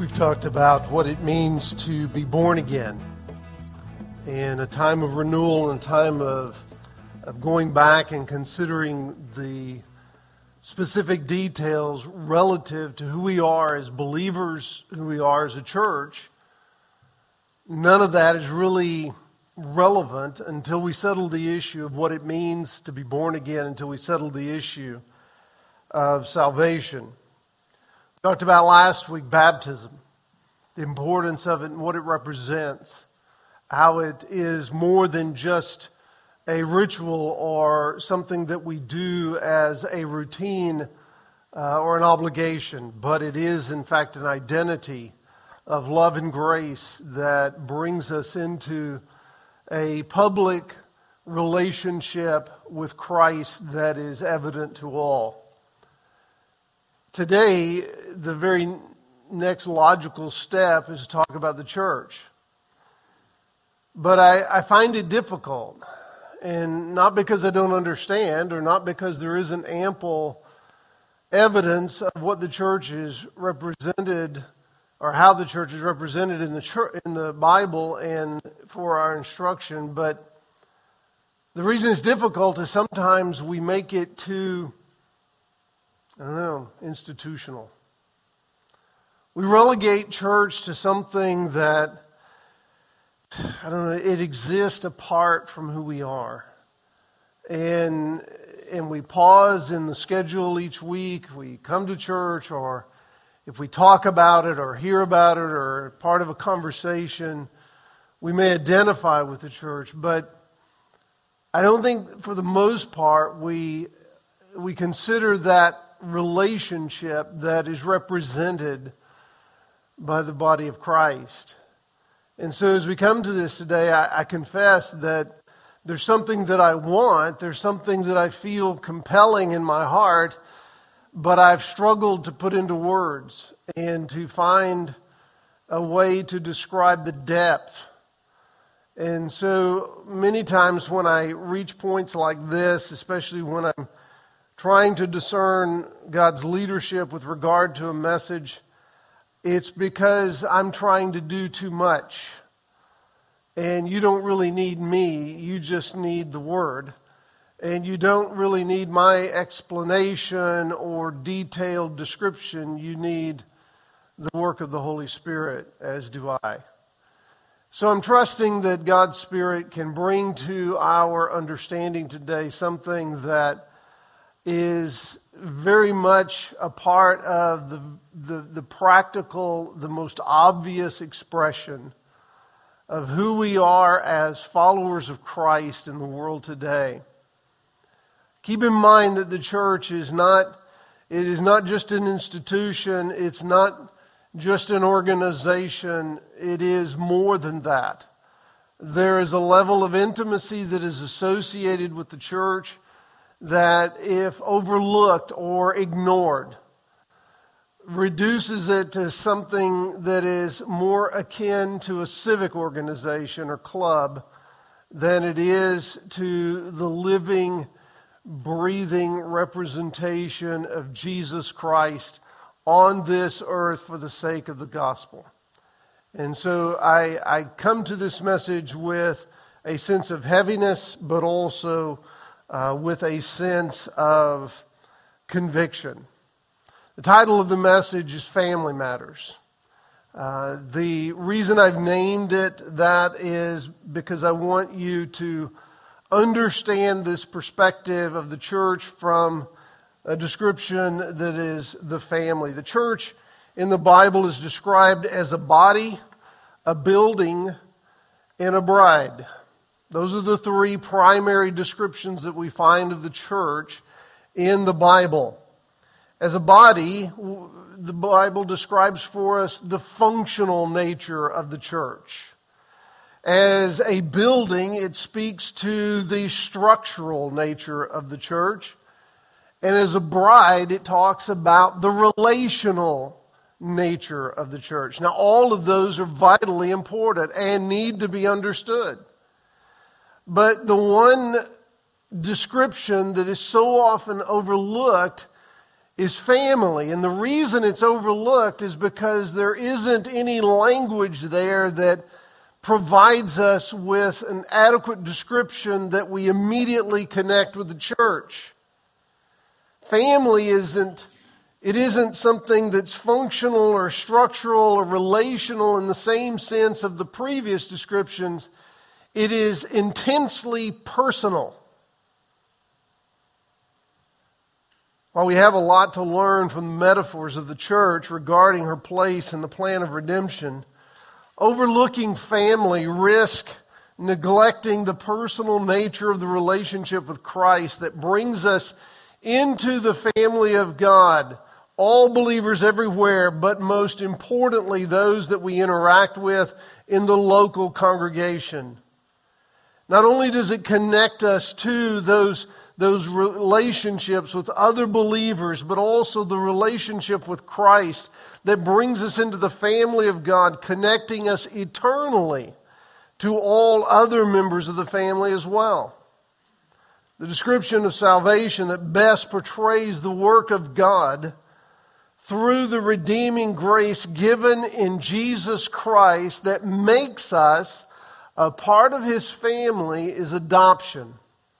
We've talked about what it means to be born again, and a time of renewal and a time of going back and considering the specific details relative to who we are as believers, who we are as a church. None of that is really relevant until we settle the issue of what it means to be born again, until we settle the issue of salvation. We talked about last week baptism, the importance of it and what it represents, how it is more than just a ritual or something that we do as a routine or an obligation, but it is in fact an identity of love and grace that brings us into a public relationship with Christ that is evident to all. Today, the very next logical step is to talk about the church. But I find it difficult, and not because I don't understand or not because there isn't ample evidence of what the church is represented or how the church is represented in the Bible and for our instruction. But the reason it's difficult is sometimes we make it too, institutional. We relegate church to something that, it exists apart from who we are. And we pause in the schedule each week. We come to church, or if we talk about it or hear about it or part of a conversation, we may identify with the church. But I don't think for the most part we consider that relationship that is represented by the body of Christ. And so as we come to this today, I confess that there's something that I want, there's something that I feel compelling in my heart, but I've struggled to put into words and to find a way to describe the depth. And so many times when I reach points like this, especially when I'm trying to discern God's leadership with regard to a message, it's because I'm trying to do too much. And you don't really need me, you just need the Word. And you don't really need my explanation or detailed description, you need the work of the Holy Spirit, as do I. So I'm trusting that God's Spirit can bring to our understanding today something that is very much a part of the practical, the most obvious expression of who we are as followers of Christ in the world today. Keep in mind that the church is not just an institution, it's not just an organization, it is more than that. There is a level of intimacy that is associated with the church that, if overlooked or ignored, reduces it to something that is more akin to a civic organization or club than it is to the living, breathing representation of Jesus Christ on this earth for the sake of the gospel. And so I come to this message with a sense of heaviness, but also with a sense of conviction. The title of the message is Family Matters. The reason I've named it that is because I want you to understand this perspective of the church from a description that is the family. The church in the Bible is described as a body, a building, and a bride. Those are the three primary descriptions that we find of the church in the Bible. As a body, the Bible describes for us the functional nature of the church. As a building, it speaks to the structural nature of the church. And as a bride, it talks about the relational nature of the church. Now, all of those are vitally important and need to be understood. But the one description that is so often overlooked is family. And the reason it's overlooked is because there isn't any language there that provides us with an adequate description that we immediately connect with the church. Family isn't something that's functional or structural or relational in the same sense of the previous descriptions. It is intensely personal. While we have a lot to learn from the metaphors of the church regarding her place in the plan of redemption, overlooking family risks neglecting the personal nature of the relationship with Christ that brings us into the family of God. All believers everywhere, but most importantly, those that we interact with in the local congregation. Not only does it connect us to those relationships with other believers, but also the relationship with Christ that brings us into the family of God, connecting us eternally to all other members of the family as well. The description of salvation that best portrays the work of God through the redeeming grace given in Jesus Christ that makes us a part of His family is adoption.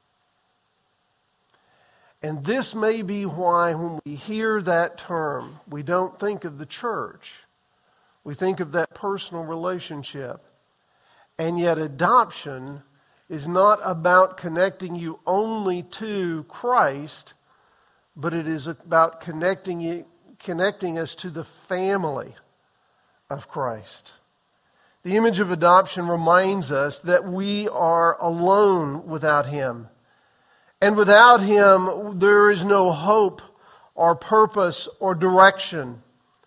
And this may be why when we hear that term, we don't think of the church. We think of that personal relationship. And yet adoption is not about connecting you only to Christ, but it is about connecting us to the family of Christ. The image of adoption reminds us that we are alone without Him. And without Him, there is no hope or purpose or direction.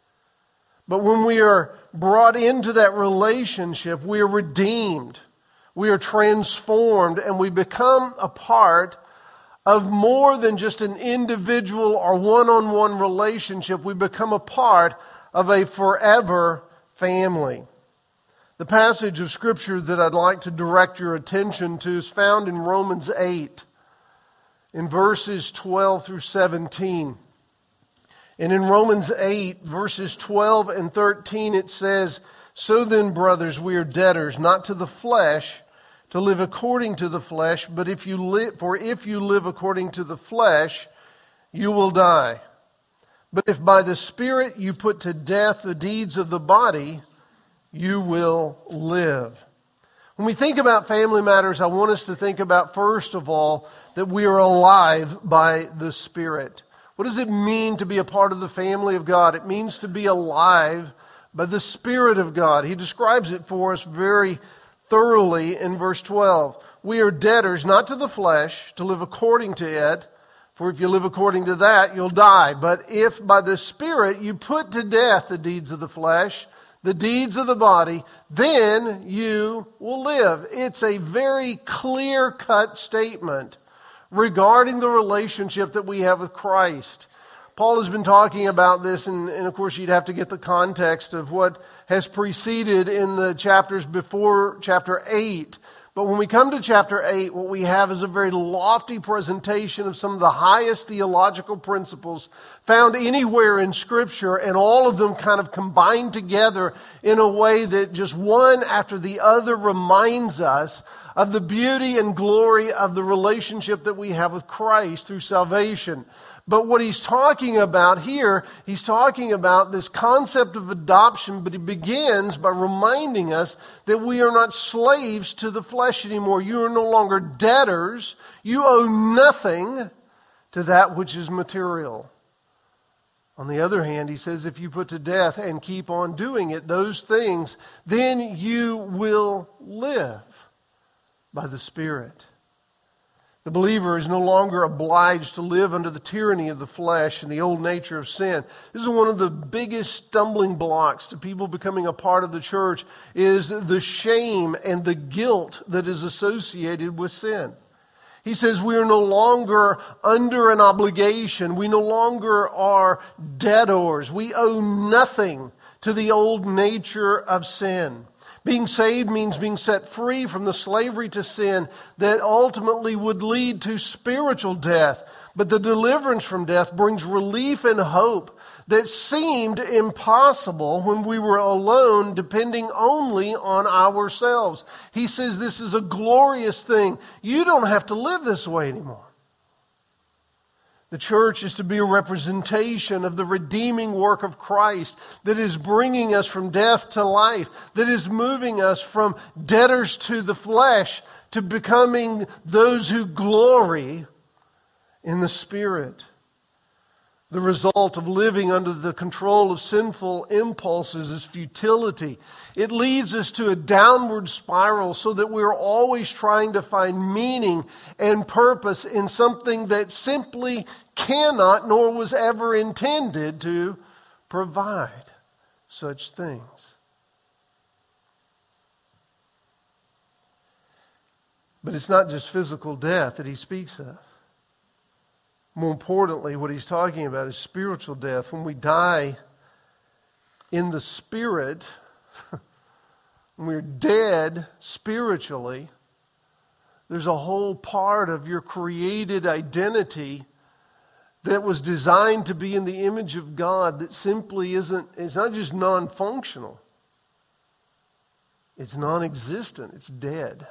But when we are brought into that relationship, we are redeemed. We are transformed, and we become a part of more than just an individual or one-on-one relationship. We become a part of a forever family. The passage of Scripture that I'd like to direct your attention to is found in Romans 8, in verses 12 through 17. And in Romans 8, verses 12 and 13, it says, "So then, brothers, we are debtors, not to the flesh, to live according to the flesh, but if you live according to the flesh, you will die. But if by the Spirit you put to death the deeds of the body, you will live." When we think about family matters, I want us to think about, first of all, that we are alive by the Spirit. What does it mean to be a part of the family of God? It means to be alive by the Spirit of God. He describes it for us very thoroughly in verse 12. We are debtors, not to the flesh, to live according to it. For if you live according to that, you'll die. But if by the Spirit you put to death the deeds of the flesh, the deeds of the body, then you will live. It's a very clear-cut statement regarding the relationship that we have with Christ. Paul has been talking about this, and of course you'd have to get the context of what has preceded in the chapters before chapter 8. But when we come to chapter 8, what we have is a very lofty presentation of some of the highest theological principles found anywhere in Scripture, and all of them kind of combined together in a way that just one after the other reminds us of the beauty and glory of the relationship that we have with Christ through salvation. But what he's talking about here, he's talking about this concept of adoption, but he begins by reminding us that we are not slaves to the flesh anymore. You are no longer debtors. You owe nothing to that which is material. On the other hand, he says, if you put to death and keep on doing it, those things, then you will live by the Spirit. The believer is no longer obliged to live under the tyranny of the flesh and the old nature of sin. This is one of the biggest stumbling blocks to people becoming a part of the church, is the shame and the guilt that is associated with sin. He says we are no longer under an obligation. We no longer are debtors. We owe nothing to the old nature of sin. Being saved means being set free from the slavery to sin that ultimately would lead to spiritual death. But the deliverance from death brings relief and hope that seemed impossible when we were alone, depending only on ourselves. He says this is a glorious thing. You don't have to live this way anymore. The church is to be a representation of the redeeming work of Christ that is bringing us from death to life, that is moving us from debtors to the flesh to becoming those who glory in the Spirit. The result of living under the control of sinful impulses is futility. It leads us to a downward spiral so that we're always trying to find meaning and purpose in something that simply cannot nor was ever intended to provide such things. But it's not just physical death that he speaks of. More importantly, what he's talking about is spiritual death. When we die in the Spirit, when we're dead spiritually, there's a whole part of your created identity that was designed to be in the image of God that simply isn't, it's not just non-functional. It's non-existent. It's dead.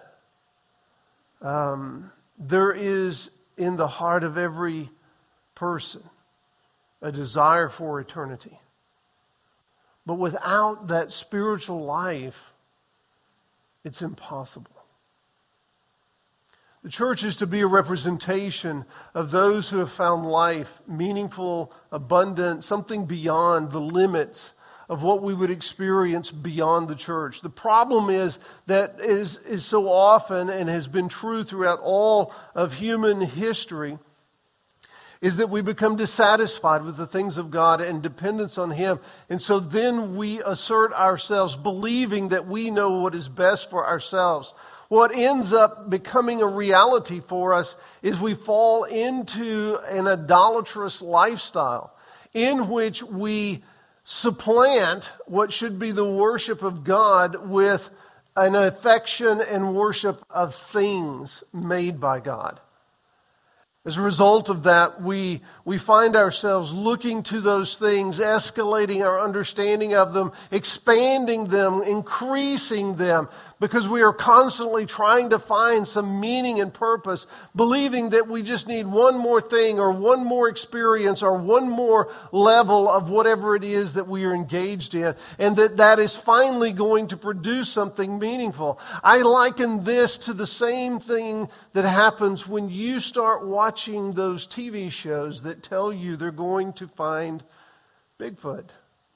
There is in the heart of every person a desire for eternity. But without that spiritual life, it's impossible. The church is to be a representation of those who have found life meaningful, abundant, something beyond the limits of what we would experience beyond the church. The problem is that is so often and has been true throughout all of human history is that we become dissatisfied with the things of God and dependence on Him. And so then we assert ourselves, believing that we know what is best for ourselves. What ends up becoming a reality for us is we fall into an idolatrous lifestyle in which we supplant what should be the worship of God with an affection and worship of things made by God. As a result of that, we find ourselves looking to those things, escalating our understanding of them, expanding them, increasing them, because we are constantly trying to find some meaning and purpose, believing that we just need one more thing or one more experience or one more level of whatever it is that we are engaged in, and that is finally going to produce something meaningful. I liken this to the same thing that happens when you start watching those TV shows that tell you they're going to find Bigfoot.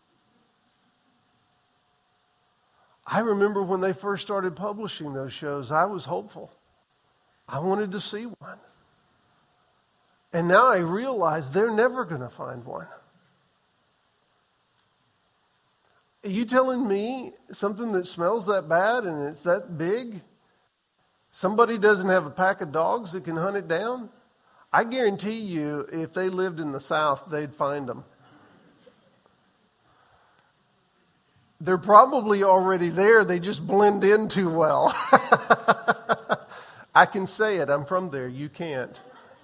I remember when they first started publishing those shows, I was hopeful. I wanted to see one. And now I realize they're never going to find one. Are you telling me something that smells that bad and it's that big, somebody doesn't have a pack of dogs that can hunt it down? I guarantee you, if they lived in the South, they'd find them. They're probably already there. They just blend in too well. I can say it. I'm from there. You can't.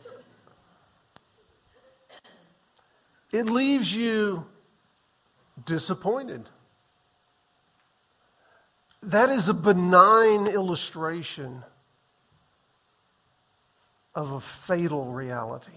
It leaves you disappointed. That is a benign illustration of a fatal reality.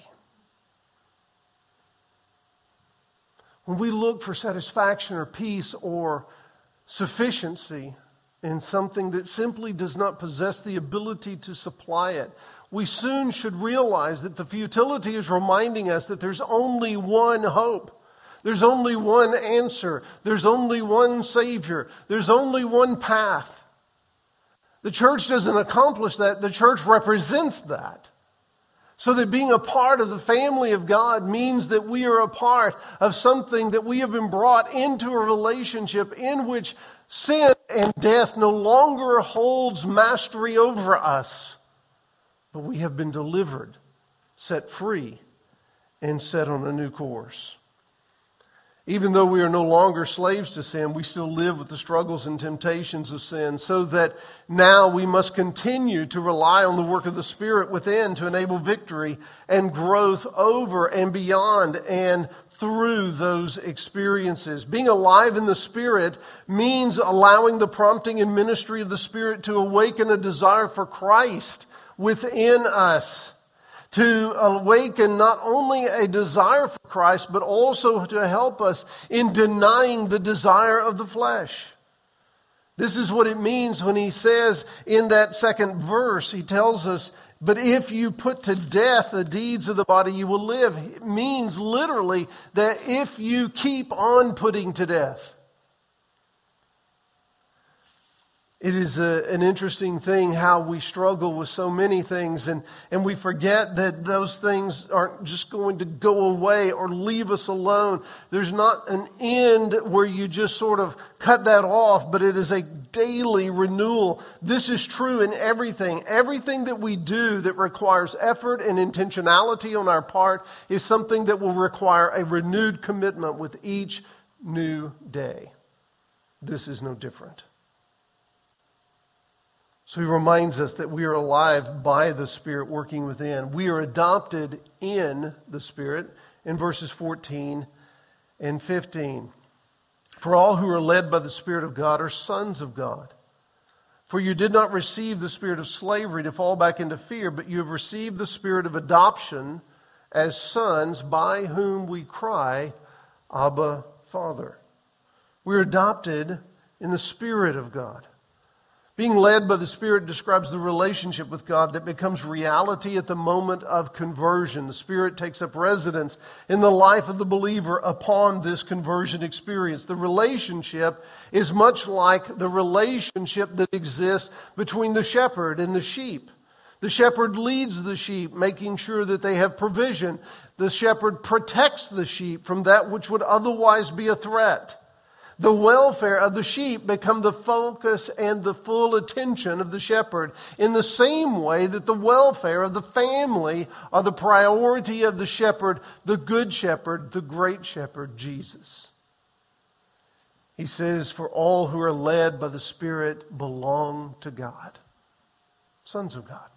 When we look for satisfaction or peace or sufficiency in something that simply does not possess the ability to supply it, we soon should realize that the futility is reminding us that there's only one hope. There's only one answer. There's only one Savior. There's only one path. The church doesn't accomplish that. The church represents that. So that being a part of the family of God means that we are a part of something that we have been brought into a relationship in which sin and death no longer holds mastery over us, but we have been delivered, set free, and set on a new course. Even though we are no longer slaves to sin, we still live with the struggles and temptations of sin, so that now we must continue to rely on the work of the Spirit within to enable victory and growth over and beyond and through those experiences. Being alive in the Spirit means allowing the prompting and ministry of the Spirit to awaken a desire for Christ within us. To awaken not only a desire for Christ, but also to help us in denying the desire of the flesh. This is what it means when he says in that second verse, he tells us, but if you put to death the deeds of the body, you will live. It means literally that if you keep on putting to death. It is an interesting thing how we struggle with so many things, and we forget that those things aren't just going to go away or leave us alone. There's not an end where you just sort of cut that off, but it is a daily renewal. This is true in everything. Everything that we do that requires effort and intentionality on our part is something that will require a renewed commitment with each new day. This is no different. So he reminds us that we are alive by the Spirit working within. We are adopted in the Spirit in verses 14 and 15. For all who are led by the Spirit of God are sons of God. For you did not receive the spirit of slavery to fall back into fear, but you have received the spirit of adoption as sons, by whom we cry, Abba, Father. We're adopted in the Spirit of God. Being led by the Spirit describes the relationship with God that becomes reality at the moment of conversion. The Spirit takes up residence in the life of the believer upon this conversion experience. The relationship is much like the relationship that exists between the shepherd and the sheep. The shepherd leads the sheep, making sure that they have provision. The shepherd protects the sheep from that which would otherwise be a threat. The welfare of the sheep become the focus and the full attention of the shepherd, in the same way that the welfare of the family are the priority of the shepherd, the good shepherd, the great shepherd, Jesus. He says, for all who are led by the Spirit belong to God, sons of God.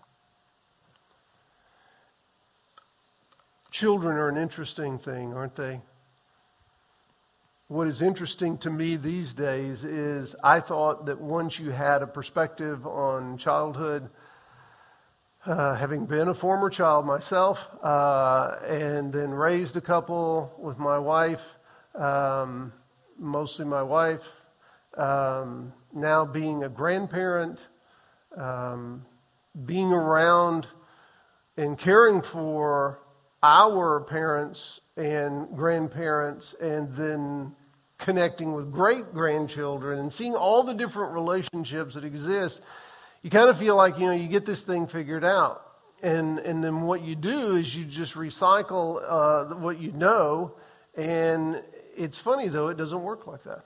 Children are an interesting thing, aren't they? What is interesting to me these days is I thought that once you had a perspective on childhood, having been a former child myself, and then raised a couple with my wife, mostly my wife, now being a grandparent, being around and caring for our parents and grandparents, and then connecting with great-grandchildren and seeing all the different relationships that exist, you kind of feel like, you get this thing figured out. And then what you do is you just recycle what you know, and it's funny, though, it doesn't work like that.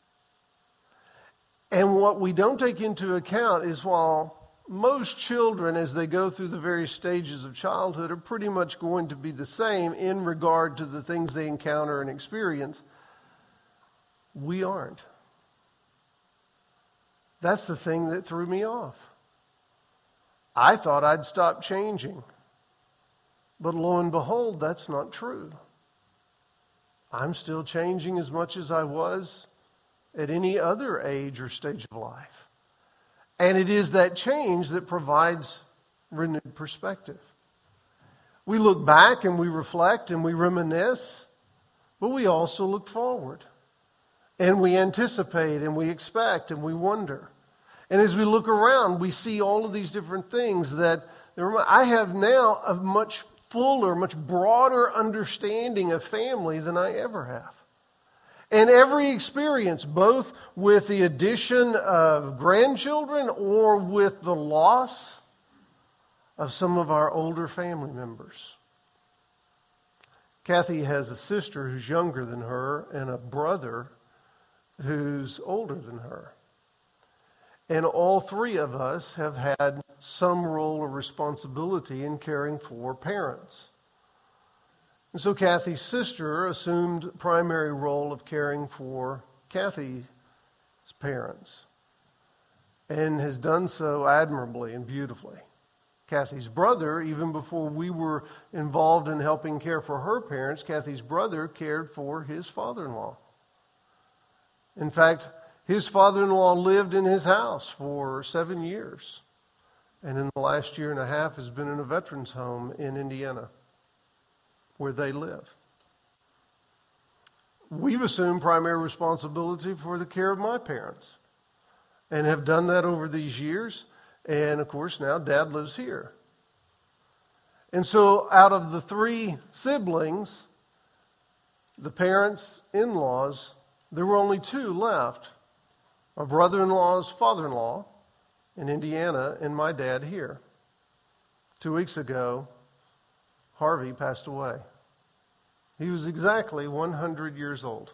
And what we don't take into account is while most children, as they go through the various stages of childhood, are pretty much going to be the same in regard to the things they encounter and experience, we aren't. That's the thing that threw me off. I thought I'd stop changing. But lo and behold, that's not true. I'm still changing as much as I was at any other age or stage of life. And it is that change that provides renewed perspective. We look back and we reflect and we reminisce, but we also look forward. And we anticipate and we expect and we wonder. And as we look around, we see all of these different things that I have now a much fuller, much broader understanding of family than I ever have. And every experience, both with the addition of grandchildren or with the loss of some of our older family members. Kathy has a sister who's younger than her and a brother who's older than her. And all three of us have had some role or responsibility in caring for parents. And so Kathy's sister assumed primary role of caring for Kathy's parents and has done so admirably and beautifully. Kathy's brother, even before we were involved in helping care for her parents, Kathy's brother cared for his father-in-law. In fact, his father-in-law lived in his house for 7 years, and in the last year and a half has been in a veterans home in Indiana, where they live. We've assumed primary responsibility for the care of my parents and have done that over these years. And of course, now Dad lives here. And so out of the 3 siblings, the parents, in-laws, there were only 2 left. My brother-in-law's father-in-law in Indiana and my dad here. 2 weeks ago, Harvey passed away. He was exactly 100 years old.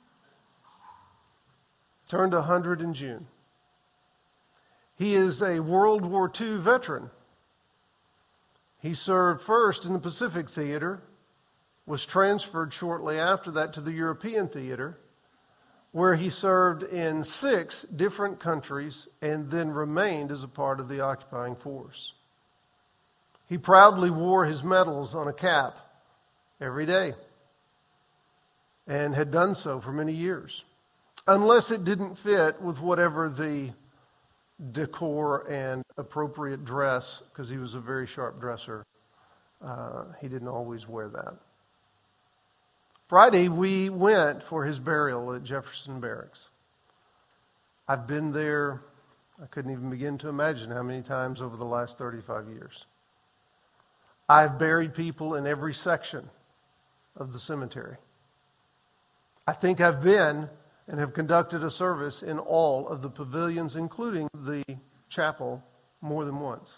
Turned 100 in June. He is a World War II veteran. He served first in the Pacific Theater, was transferred shortly after that to the European Theater, where he served in 6 different countries and then remained as a part of the occupying force. He proudly wore his medals on a cap every day and had done so for many years, unless it didn't fit with whatever the decor and appropriate dress, because he was a very sharp dresser. He didn't always wear that. Friday, we went for his burial at Jefferson Barracks. I've been there, I couldn't even begin to imagine how many times over the last 35 years. I've buried people in every section of the cemetery. I think I've been and have conducted a service in all of the pavilions, including the chapel, more than once.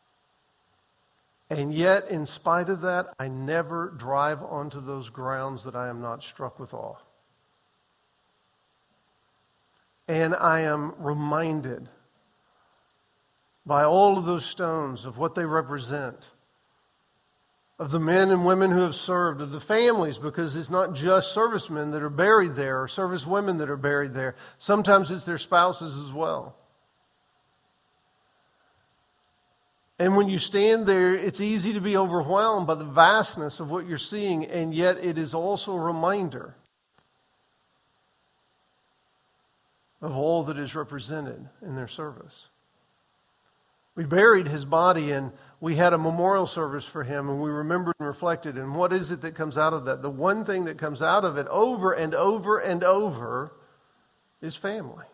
And yet, in spite of that, I never drive onto those grounds that I am not struck with awe. And I am reminded by all of those stones of what they represent, of the men and women who have served, of the families, because it's not just servicemen that are buried there or servicewomen that are buried there. Sometimes it's their spouses as well. And when you stand there, it's easy to be overwhelmed by the vastness of what you're seeing, and yet it is also a reminder of all that is represented in their service. We buried his body and we had a memorial service for him, and we remembered and reflected. And what is it that comes out of that? The one thing that comes out of it over and over and over is family.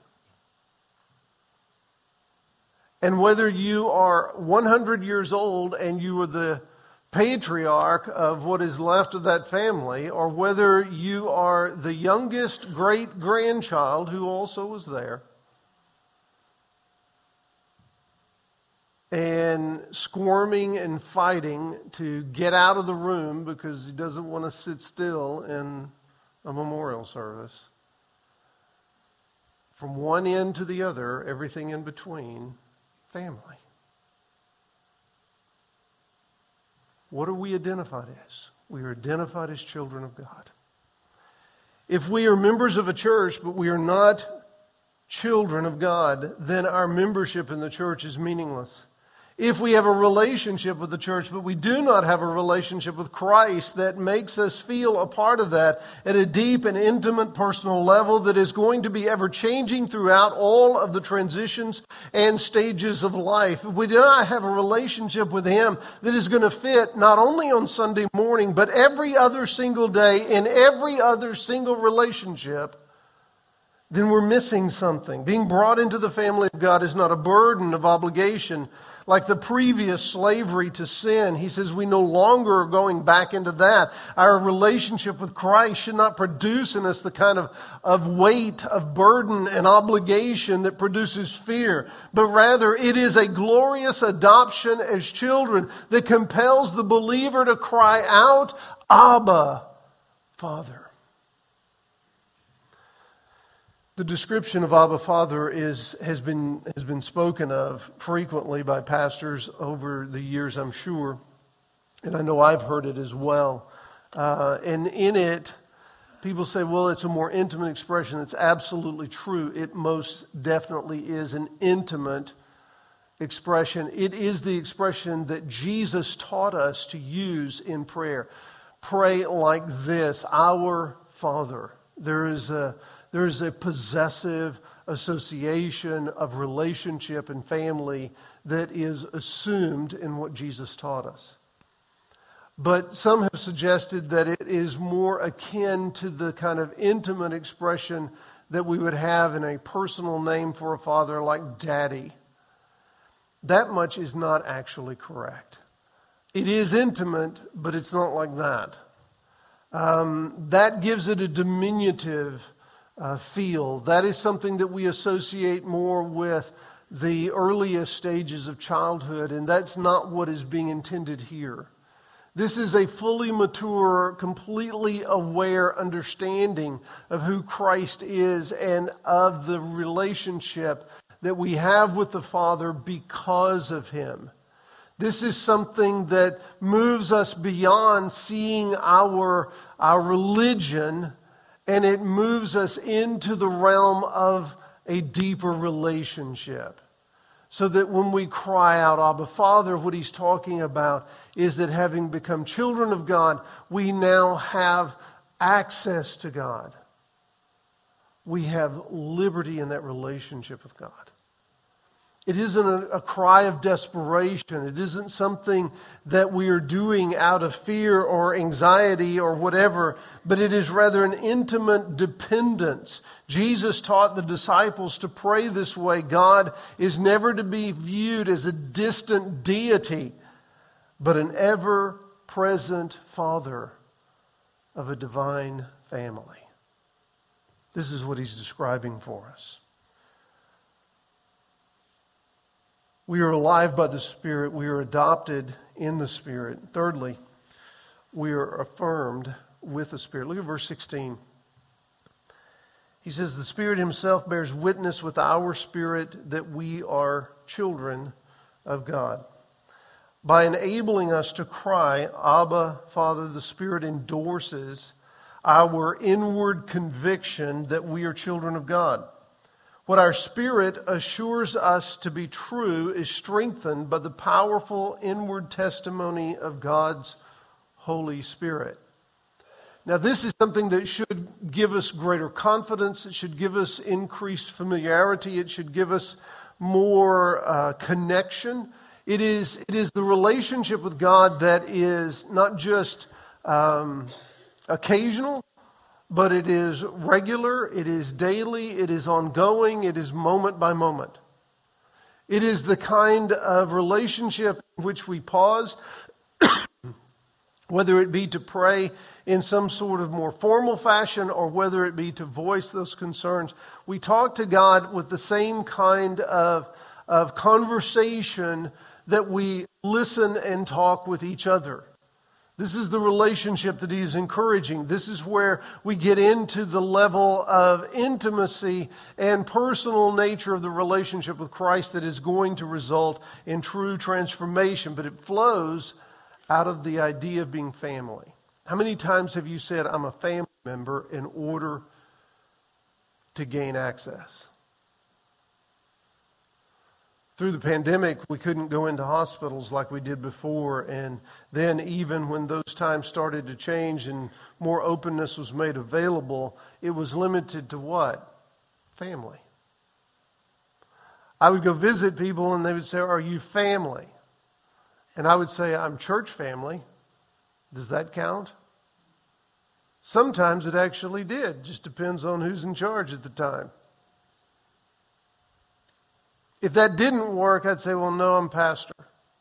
And whether you are 100 years old and you are the patriarch of what is left of that family, or whether you are the youngest great-grandchild who also was there, and squirming and fighting to get out of the room because he doesn't want to sit still in a memorial service. From one end to the other, everything in between, family. What are we identified as? We are identified as children of God. If we are members of a church, but we are not children of God, then our membership in the church is meaningless. If we have a relationship with the church, but we do not have a relationship with Christ that makes us feel a part of that at a deep and intimate personal level that is going to be ever changing throughout all of the transitions and stages of life, if we do not have a relationship with Him that is going to fit not only on Sunday morning, but every other single day in every other single relationship, then we're missing something. Being brought into the family of God is not a burden of obligation like the previous slavery to sin. He says we no longer are going back into that. Our relationship with Christ should not produce in us the kind of weight, of burden and obligation that produces fear, but rather it is a glorious adoption as children that compels the believer to cry out, Abba, Father. The description of Abba Father has been spoken of frequently by pastors over the years, I'm sure. And I know I've heard it as well. And in it, people say, well, it's a more intimate expression. It's absolutely true. It most definitely is an intimate expression. It is the expression that Jesus taught us to use in prayer. Pray like this: Our Father. There is a possessive association of relationship and family that is assumed in what Jesus taught us. But some have suggested that it is more akin to the kind of intimate expression that we would have in a personal name for a father, like Daddy. That much is not actually correct. It is intimate, but it's not like that. That gives it a diminutive feel. That is something that we associate more with the earliest stages of childhood, and that's not what is being intended here. This is a fully mature, completely aware understanding of who Christ is and of the relationship that we have with the Father because of Him. This is something that moves us beyond seeing our religion, and it moves us into the realm of a deeper relationship. So that when we cry out, Abba, Father, what he's talking about is that having become children of God, we now have access to God. We have liberty in that relationship with God. It isn't a cry of desperation. It isn't something that we are doing out of fear or anxiety or whatever, but it is rather an intimate dependence. Jesus taught the disciples to pray this way. God is never to be viewed as a distant deity, but an ever-present Father of a divine family. This is what he's describing for us. We are alive by the Spirit. We are adopted in the Spirit. Thirdly, we are affirmed with the Spirit. Look at verse 16. He says, the Spirit himself bears witness with our spirit that we are children of God. By enabling us to cry, Abba, Father, the Spirit endorses our inward conviction that we are children of God. What our spirit assures us to be true is strengthened by the powerful inward testimony of God's Holy Spirit. Now, this is something that should give us greater confidence. It should give us increased familiarity. It should give us more connection. It is the relationship with God that is not just occasional, but it is regular, it is daily, it is ongoing, it is moment by moment. It is the kind of relationship in which we pause, whether it be to pray in some sort of more formal fashion or whether it be to voice those concerns. We talk to God with the same kind of conversation that we listen and talk with each other. This is the relationship that he is encouraging. This is where we get into the level of intimacy and personal nature of the relationship with Christ that is going to result in true transformation. But it flows out of the idea of being family. How many times have you said, I'm a family member in order to gain access? Through the pandemic, we couldn't go into hospitals like we did before. And then even when those times started to change and more openness was made available, it was limited to what? Family. I would go visit people and they would say, are you family? And I would say, I'm church family. Does that count? Sometimes it actually did. Just depends on who's in charge at the time. If that didn't work, I'd say, well, no, I'm pastor.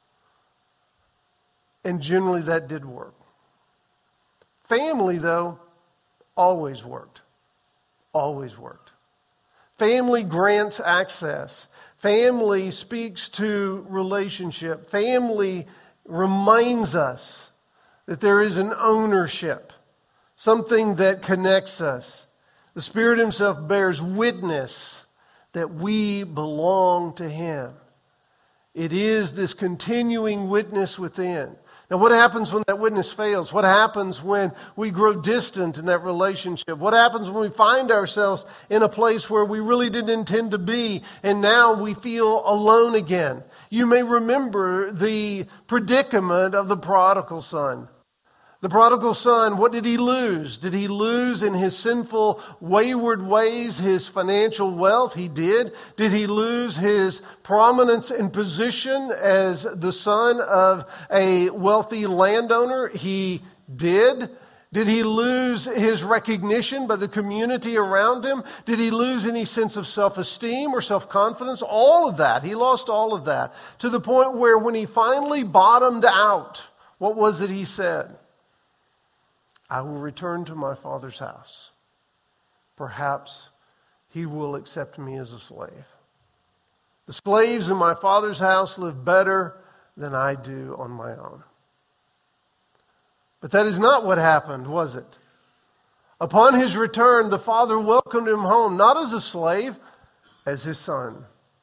And generally that did work. Family, though, always worked. Always worked. Family grants access. Family speaks to relationship. Family reminds us that there is an ownership, something that connects us. The Spirit himself bears witness that we belong to him. It is this continuing witness within. Now, what happens when that witness fails? What happens when we grow distant in that relationship? What happens when we find ourselves in a place where we really didn't intend to be and now we feel alone again? You may remember the predicament of the prodigal son. The prodigal son, what did he lose? Did he lose in his sinful, wayward ways his financial wealth? He did. Did he lose his prominence and position as the son of a wealthy landowner? He did. Did he lose his recognition by the community around him? Did he lose any sense of self-esteem or self-confidence? All of that. He lost all of that to the point where when he finally bottomed out, what was it he said? I will return to my father's house. Perhaps he will accept me as a slave. The slaves in my father's house live better than I do on my own. But that is not what happened, was it? Upon his return, the father welcomed him home, not as a slave, as his son.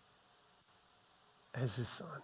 As his son.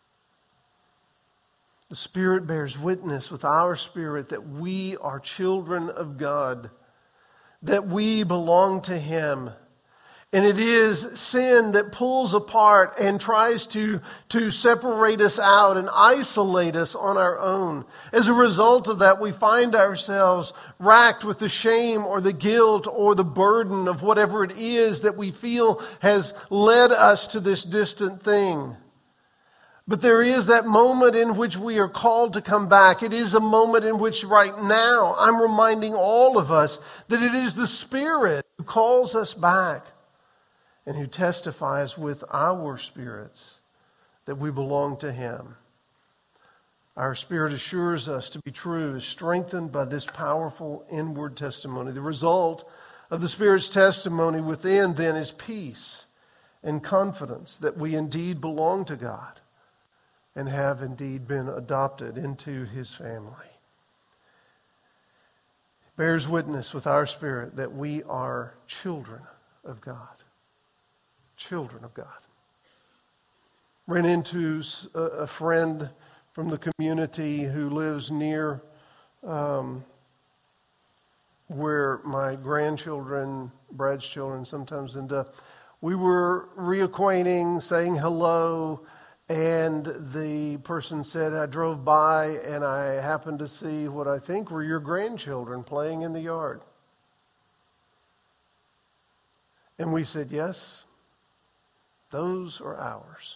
The Spirit bears witness with our spirit that we are children of God, that we belong to Him. And it is sin that pulls apart and tries to separate us out and isolate us on our own. As a result of that, we find ourselves racked with the shame or the guilt or the burden of whatever it is that we feel has led us to this distant thing. But there is that moment in which we are called to come back. It is a moment in which right now I'm reminding all of us that it is the Spirit who calls us back and who testifies with our spirits that we belong to Him. Our spirit assures us to be true, is strengthened by this powerful inward testimony. The result of the Spirit's testimony within then is peace and confidence that we indeed belong to God and have indeed been adopted into His family. It bears witness with our spirit that we are children of God. Children of God. Ran into a friend from the community who lives near where my grandchildren, Brad's children, sometimes end up. We were reacquainting, saying hello, and the person said, I drove by and I happened to see what I think were your grandchildren playing in the yard. And we said, yes, those are ours.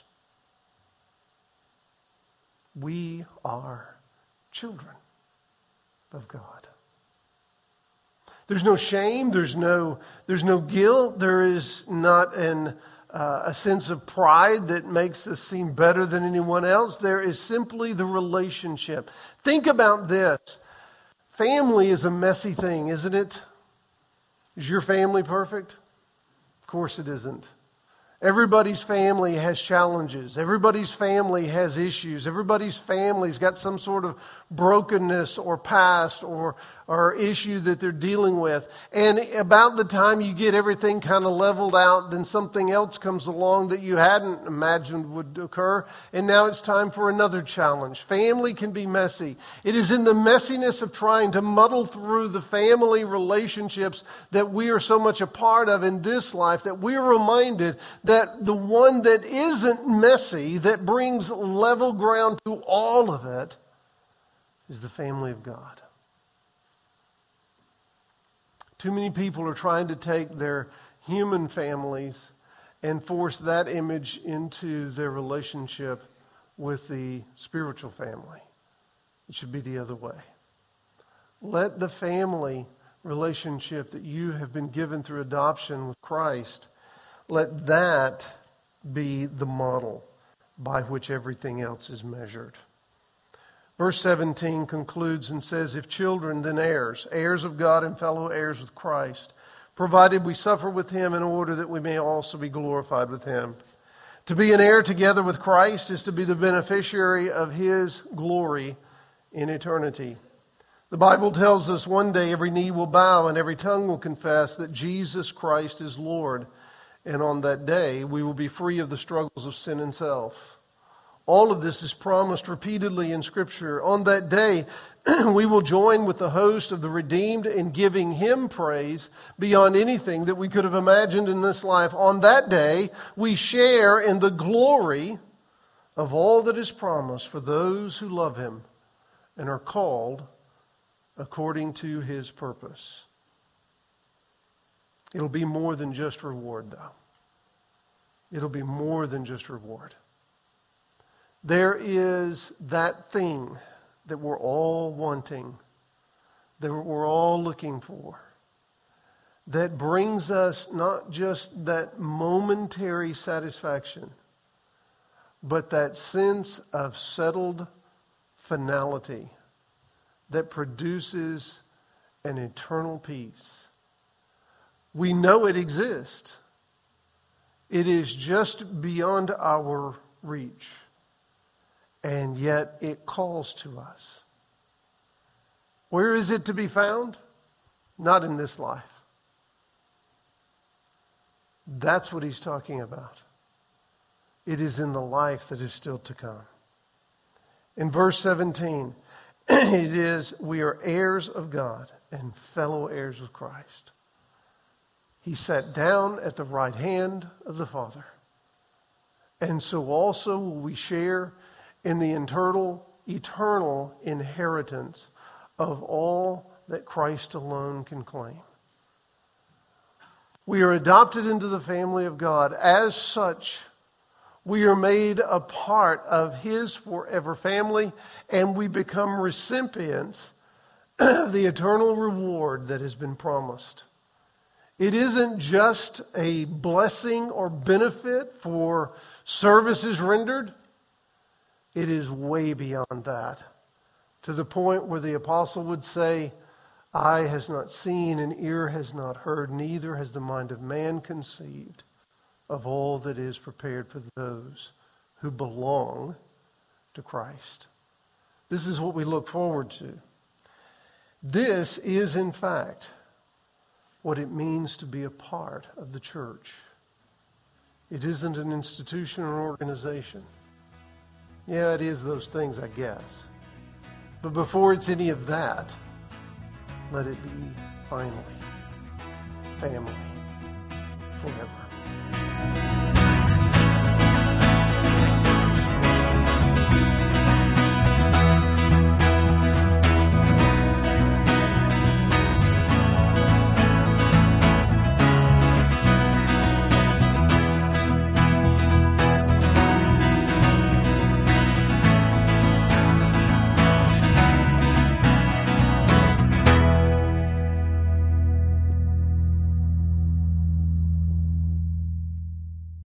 We are children of God. There's no shame, there's no guilt, there is not a sense of pride that makes us seem better than anyone else. There is simply the relationship. Think about this. Family is a messy thing, isn't it? Is your family perfect? Of course it isn't. Everybody's family has challenges. Everybody's family has issues. Everybody's family's got some sort of brokenness or past or issue that they're dealing with. And about the time you get everything kind of leveled out, then something else comes along that you hadn't imagined would occur. And now it's time for another challenge. Family can be messy. It is in the messiness of trying to muddle through the family relationships that we are so much a part of in this life that we're reminded that the one that isn't messy, that brings level ground to all of it, is the family of God. Too many people are trying to take their human families and force that image into their relationship with the spiritual family. It should be the other way. Let the family relationship that you have been given through adoption with Christ, let that be the model by which everything else is measured. Verse 17 concludes and says, if children, then heirs, heirs of God and fellow heirs with Christ, provided we suffer with Him in order that we may also be glorified with Him. To be an heir together with Christ is to be the beneficiary of His glory in eternity. The Bible tells us one day every knee will bow and every tongue will confess that Jesus Christ is Lord. And on that day, we will be free of the struggles of sin and self. All of this is promised repeatedly in Scripture. On that day, we will join with the host of the redeemed in giving Him praise beyond anything that we could have imagined in this life. On that day, we share in the glory of all that is promised for those who love Him and are called according to His purpose. It'll be more than just reward, though. It'll be more than just reward. There is that thing that we're all wanting, that we're all looking for, that brings us not just that momentary satisfaction, but that sense of settled finality that produces an eternal peace. We know it exists. It is just beyond our reach. And yet it calls to us. Where is it to be found? Not in this life. That's what he's talking about. It is in the life that is still to come. In verse 17, it is, we are heirs of God and fellow heirs with Christ. He sat down at the right hand of the Father. And so also will we share in the eternal inheritance of all that Christ alone can claim. We are adopted into the family of God. As such, we are made a part of His forever family, and we become recipients of the eternal reward that has been promised. It isn't just a blessing or benefit for services rendered. It is way beyond that, to the point where the apostle would say, eye has not seen and ear has not heard, neither has the mind of man conceived of all that is prepared for those who belong to Christ. This is what we look forward to. This is, in fact, what it means to be a part of the church. It isn't an institution or organization. Yeah, it is those things, I guess. But before it's any of that, let it be finally family forever.